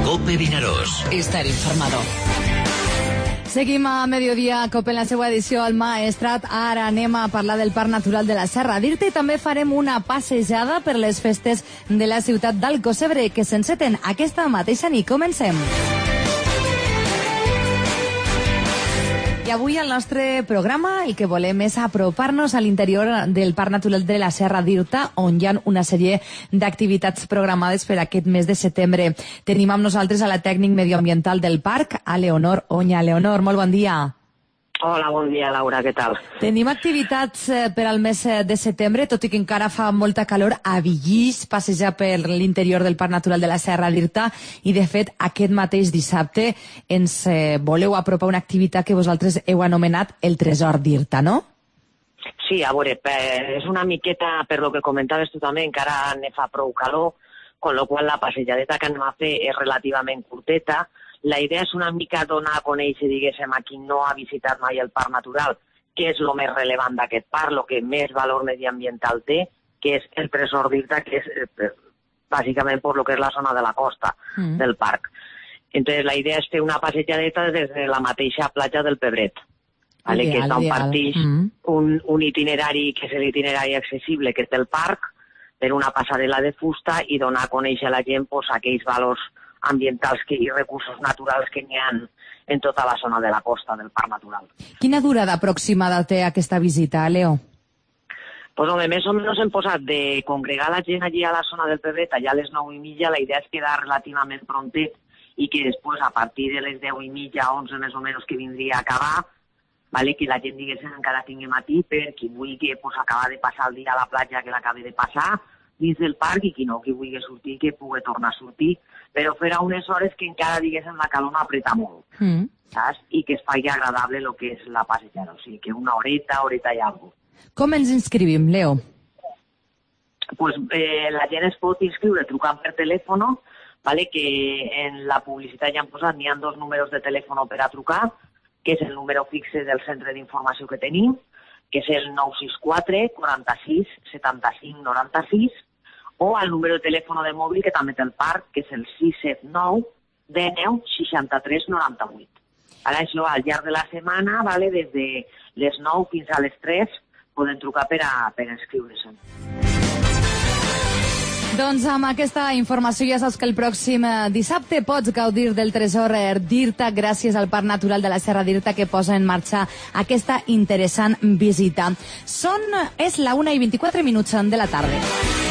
COPE Vinaròs. Estar informado. Seguim a Mediodía COPE en la seva edició al Maestrat. Ara anem a parlar del Parc Natural de la Serra d'Irta i també farem una passejada per les festes de la ciutat d'Alcossebre que s'enceten aquesta mateixa nit. Comencem. I avui al nostre programa el que volem és apropar-nos a l'interior del Parc Natural de la Serra d'Irta, on hi ha una sèrie d'activitats programades per aquest mes de setembre. Tenim amb nosaltres a la tècnic medioambiental del parc, a Leonor Oña. Leonor, molt bon dia. Hola, bon dia, Laura, què tal? Tenim activitats per al mes de setembre, tot i que encara fa molta calor, a Villís, passejar per l'interior del Parc Natural de la Serra d'Irta, i de fet aquest mateix dissabte ens voleu apropar una activitat que vosaltres heu anomenat el Tresor d'Irta, no? Sí, a veure, és una miqueta, per lo que comentaves tu també, encara ne fa prou calor, con lo qual la passejadeta que anem a fer és relativament curteta. La idea és una mica donar a conèixer, diguéssim, a qui no ha visitat mai el Parc Natural, què és el més rellevant d'aquest parc, el que més valor mediambiental té, que és el Tresor d'Irta, que és bàsicament per lo que és la zona de la costa del parc. Entonces, la idea és fer una passejadeta des de la mateixa platja del Pebret, vale? Que és on partix un itinerari, que és l'itinerari accessible, que és del parc, per una passarel·la de fusta i donar a conèixer a la gent pues, aquells valors ambientals i recursos naturals que n'hi ha en tota la zona de la costa del Parc Natural. Quina durada aproximada té aquesta visita, Leo? Pues home, més o menys hem posat de congregar la gent allí a la zona del Pebret, allà a les 9:30, la idea és quedar relativament prontet i que després, a partir de les 10:30, 11 més o menys, que vindria a acabar, vale, que la gent, diguéssim, encara tingui matí per qui vulgui pues, acabar de passar el dia a la platja que l'acabi de passar dins del parc i qui no, qui vulgui sortir, que pugui tornar a sortir, però fer a unes hores que encara, diguéssim, la calor no apreta molt, saps? I que es faci agradable el que és la passejada, o sigui, que una horeta i alguna cosa. Com ens inscrivim, Leo? Pues la gent es pot inscriure trucant per telèfon, vale? Que en la publicitat ja han posat, n'hi ha 2 números de telèfon per a trucar, que és el número fixe del centre d'informació que tenim, que és el 964 46 75 96, o al número de telèfon de mòbil que també té el parc, que és el 679 19 63 98. Ara això, al llarg de la setmana, vale, des de les 9 fins a les 3, poden trucar per inscriure-se'n. Doncs amb aquesta informació ja saps que el pròxim dissabte pots gaudir del Tresor d'Irta gràcies al Parc Natural de la Serra d'Irta que posa en marxa aquesta interessant visita. És la 1:24 de la tarda.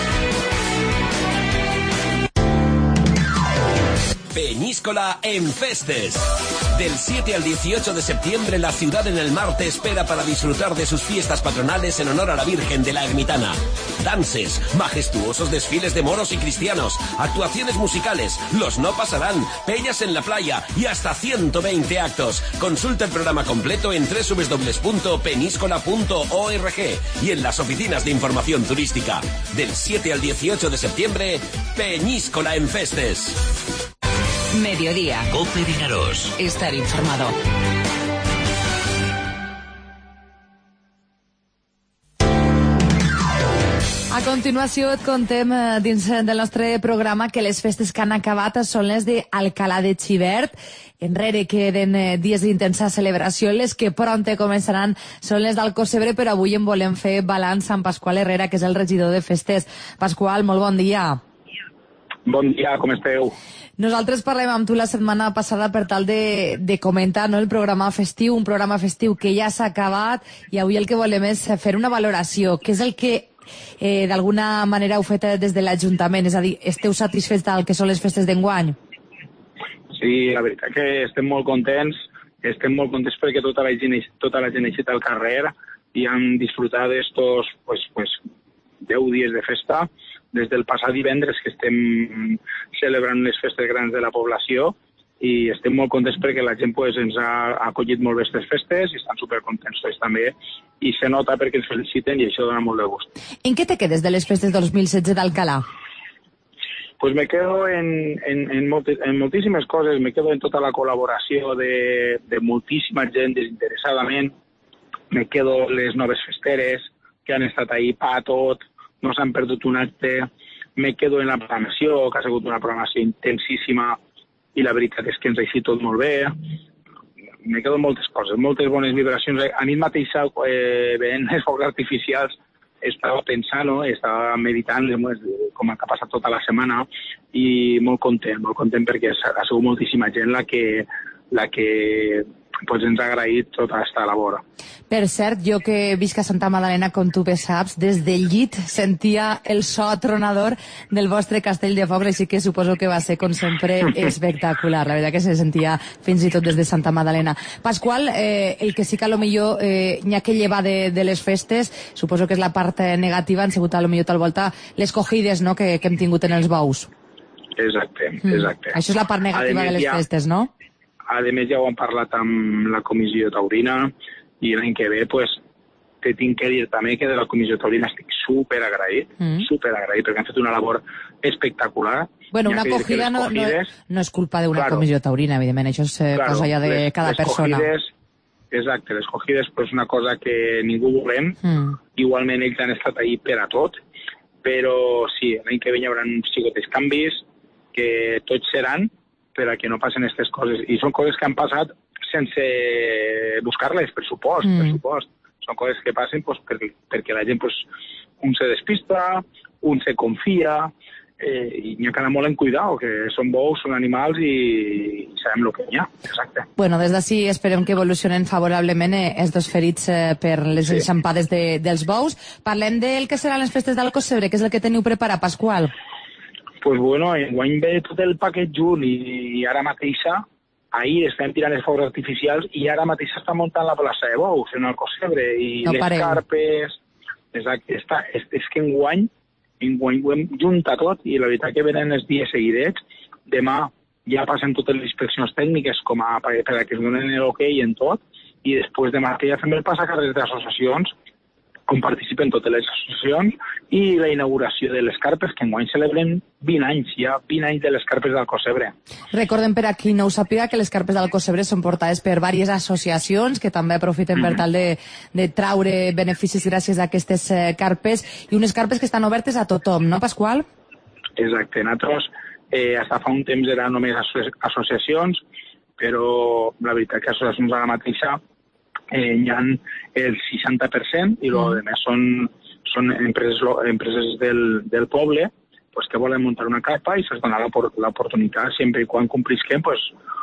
Peñíscola en Festes. Del 7 al 18 de septiembre, la ciudad en el mar te espera para disfrutar de sus fiestas patronales en honor a la Virgen de la Ermitana. Dances, majestuosos desfiles de moros y cristianos, actuaciones musicales, los no pasarán, peñas en la playa y hasta 120 actos. Consulta el programa completo en www.peniscola.org y en las oficinas de información turística. Del 7 al 18 de septiembre, Peñíscola en Festes. Mediodía. COPE Vinaròs. Estar informado. A continuació et contem dins del nostre programa que les festes que han acabat són les d'Alcalà de Xivert. Enrere queden dies d'intensa celebració. Les que prompte començaran són les d'Alcossebre, però avui en volem fer balanç amb Pasqual Herrera, que és el regidor de festes. Pasqual, molt bon dia. Bon dia, com esteu? Nosaltres parlem amb tu la setmana passada per tal de comentar, no, el programa festiu, un programa festiu que ja s'ha acabat, i avui el que volem és fer una valoració. Què és el que d'alguna manera heu fet des de l'Ajuntament? És a dir, esteu satisfets del que són les festes d'enguany? Sí, la veritat que estem molt contents perquè tota la gent ha eixit al carrer i han disfrutat d'estos 10 dies de festa. Des del passat divendres que estem celebrant les festes grans de la població i estem molt contents perquè la gent ens ha acollit molt bé aquestes festes i estan supercontents tots també i se nota perquè ens feliciten i això dona molt de gust. En què te quedes de les festes 2016 d'Alcalà? Pues me quedo en moltíssimes coses, me quedo en tota la col·laboració de moltíssima gent desinteressadament, me quedo les noves festeres que han estat ahí pa tot, no s'han perdut un acte, me quedo en la programació, que ha sigut una programació intensíssima i la veritat és que ens ha eixit tot molt bé. Me quedo moltes coses, moltes bones vibracions. A mi mateix, veient els focs artificials, estava pensant, no? Estava meditant com ha passat tota la setmana i molt content perquè ha sigut moltíssima gent la que pues, ens ha agraït tota aquesta labor. Per cert, jo que visc a Santa Madalena, com tu bé saps, des del llit sentia el so atronador del vostre castell de focs, així que suposo que va ser, com sempre, espectacular. La veritat que se sentia fins i tot des de Santa Madalena. Pasqual, el que sí que a lo millor n'hi ha que llevar de les festes, suposo que és la part negativa, han sigut a lo millor tal volta les cogides, no?, que hem tingut en els bous. Exacte. Això és la part negativa de les festes, no? A més, ja ho hem parlat amb la comissió taurina i l'any que ve, pues, te tinc que dir també que de la comissió taurina estic superagraït, perquè han fet una labor espectacular. Bueno, una acogida no és culpa d'una comissió taurina, evidentment, això és cosa ja de cada persona. Exacte, les cogides és una cosa que ningú volem, igualment ells han estat ahí per a tot, però sí, l'any que ve hi haurà uns xicotes canvis que tots seran per a que no passen aquestes coses. I són coses que han passat sense buscar-les, per supost. Són coses que passen pues, perquè la gent, pues, un se despista, un se confia, i n'hi ha que anar molt en cuidado, que són bous, són animals i sabem el que hi ha. Exacte. Bueno, des d'ací esperem que evolucionen favorablement els dos ferits per les enxampades dels bous. Parlem del que seran les festes d'Alcossebre, que és el que teniu preparat, Pasqual. Pues bueno, enguany ve tot el paquet junt i ara mateixa, ahir estem tirant els focs artificials i ara mateix s'està muntant la plaça de bous en Alcossebre i no les pareu. Carpes. Exacte, és que enguany ho hem juntat tot i la veritat que venen els dies seguidets. Demà ja passen totes les inspeccions tècniques per a que es donen l'ok en tot i després demà que ja fem el passacarrers d'associacions on participen totes les associacions i la inauguració de les carpes, que enguany celebren 20 anys, ja 20 anys de les carpes d'Alcossebre. Recordem per a qui no ho sàpiga que les carpes d'Alcossebre són portades per diverses associacions que també aprofiten per tal de traure beneficis gràcies a aquestes carpes i unes carpes que estan obertes a tothom, no, Pasqual? Exacte, nosaltres fins fa un temps eren només associacions, però la veritat que associacions ara mateixa hi ha el 60% i el més són empreses del poble pues, que volen muntar una carpa i se'ls dona l'oportunitat sempre i quan complisquen pues,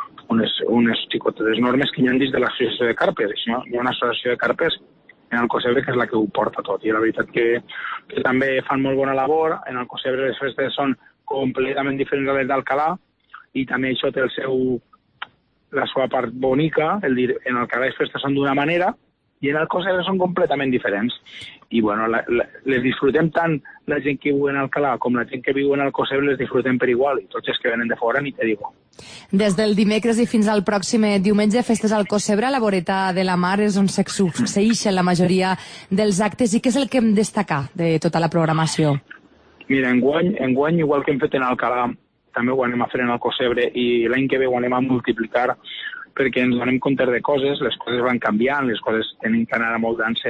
unes xicotetes normes que hi ha dins de l'associació de carpes. Hi ha una associació de carpes en Alcossebre que és la que ho porta tot i la veritat que també fan molt bona labor. En Alcossebre les festes són completament diferents a les d'Alcalà i també això té la seva part bonica, en Alcalà les festes són d'una manera i en Alcossebre són completament diferents. I bueno, les disfrutem tant la gent que viu en Alcalà com la gent que viu en Alcossebre les disfrutem per igual i tots els que venen de fora ni te digo. Des del dimecres i fins al pròxim diumenge, festes a Alcossebre, a la voreta de la mar és on se succeeixen la majoria dels actes i què és el que hem de destacar de tota la programació? Mira, enguany igual que hem fet en Alcalà, també ho anem a fer en Alcossebre i l'any que ve ho anem a multiplicar perquè ens donem compte de coses, les coses van canviant, les coses tenen que anar amoldant-se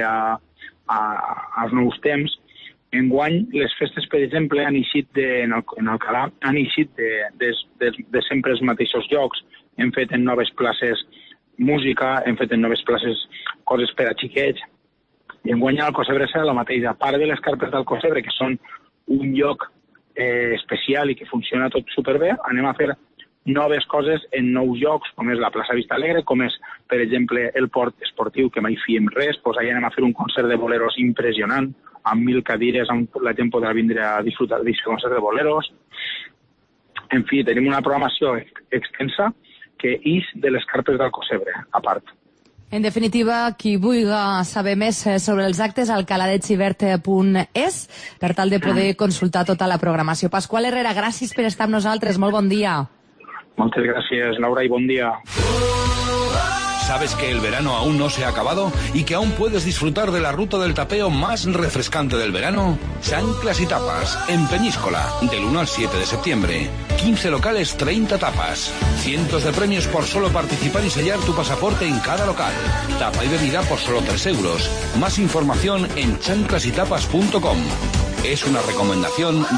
als nous temps. Enguany, les festes, per exemple, han eixit en Alcalà, han eixit de sempre els mateixos llocs. Hem fet en noves places música, hem fet en noves places coses per a xiquets. I enguany a Alcossebre serà la mateixa. A part de les carpes d'Alcossebre, que són un lloc especial i que funciona tot superbé, anem a fer noves coses en nous llocs, com és la plaça Vista Alegre, com és, per exemple, el port esportiu, que mai fiem res, doncs allà anem a fer un concert de boleros impressionant, amb 1.000 cadires, on la gent podrà vindre a disfrutar d'aquest concert de boleros. En fi, tenim una programació extensa que és de les carpes d'Alcossebre, a part. En definitiva, qui vulgui saber més sobre els actes, alcaladexivert.es, per tal de poder consultar tota la programació. Pasqual Herrera, gràcies per estar amb nosaltres. Molt bon dia. Moltes gràcies, Laura, i bon dia. ¿Sabes que el verano aún no se ha acabado y que aún puedes disfrutar de la ruta del tapeo más refrescante del verano? Chanclas y tapas, en Peñíscola, del 1 al 7 de septiembre. 15 locales, 30 tapas. Cientos de premios por solo participar y sellar tu pasaporte en cada local. Tapa y bebida por solo 3 euros. Más información en chanclasytapas.com. Es una recomendación